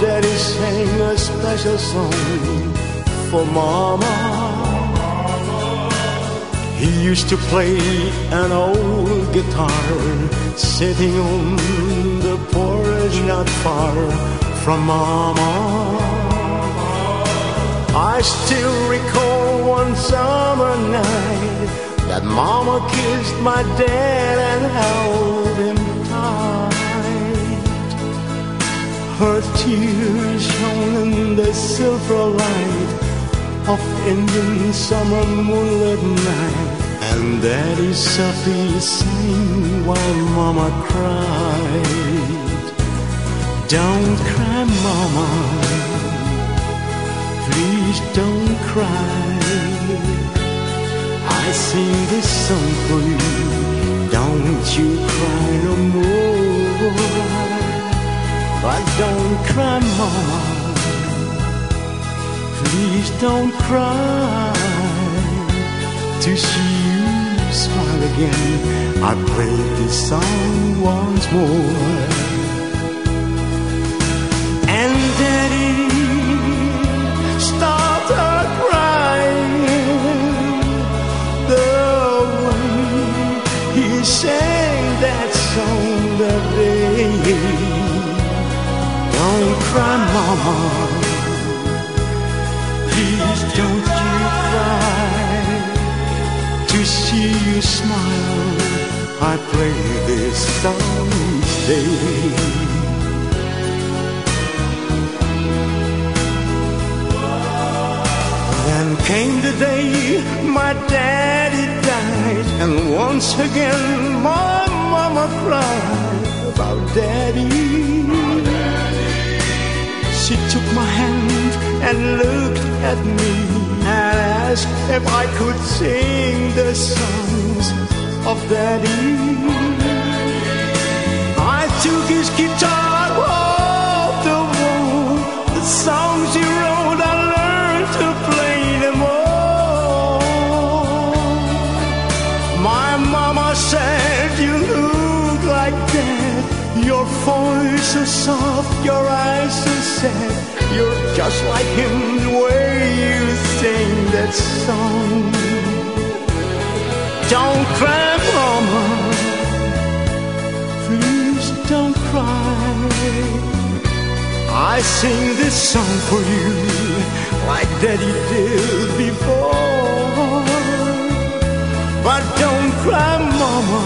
Daddy sang a special song for Mama. He used to play an old guitar, sitting on the porch not far from Mama. I still recall one summer night that Mama kissed my dad and held him tight. Her tears shone in the silver light of Indian summer moonlit night, and Daddy softly sang while Mama cried. Don't cry, Mama, please don't cry. I sing this song for you, don't you cry no more. But don't cry, Mama, please don't cry. To see you smile again, I play this song once more. And Daddy started crying the way he sang that song that day. Don't cry, Mama, please don't you cry. To see you smile, I play this song each day. Then came the day my daddy died, and once again my Mama cried about Daddy. She took my hand and looked at me and asked if I could sing the songs of Daddy. I took his guitar off the wall, the songs he wrote, I learned to play them all. My Mama said, you look like Dad, your voice so soft, your eyes so sad, you're just like him the way you sing that song. Don't cry, Mama, please don't cry. I sing this song for you like Daddy did before. But don't cry, Mama,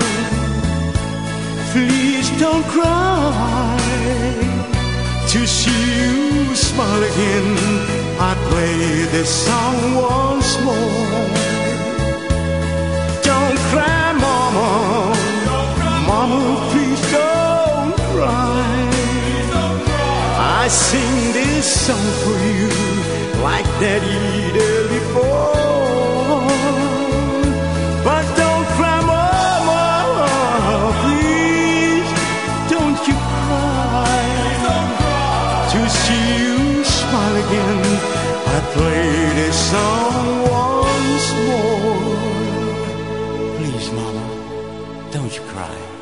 please don't cry. To see you smile again, I play this song once more. Don't cry, Mama, Mama, please don't cry. I sing this song for you like Daddy did before. But don't cry, Mama, please don't you cry. To see you smile again, I play this song once more. Please, Mama, don't you cry.